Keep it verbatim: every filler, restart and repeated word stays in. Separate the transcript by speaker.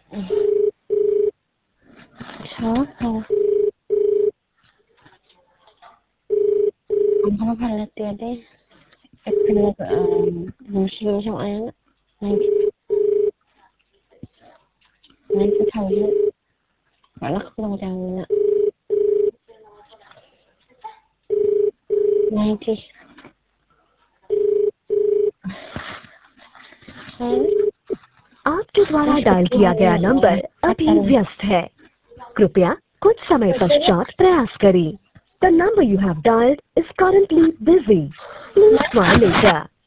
Speaker 1: Sao hả? Ang mga palat yate. Ito na Muslim sa ano? ninety thousand. Malak lang dyan na. ninety.
Speaker 2: आपके द्वारा dial किया गया number अभी व्यस्त है, कृपया कुछ समय पश्चात प्रयास करें। The number you have dialed is currently busy. Please try later.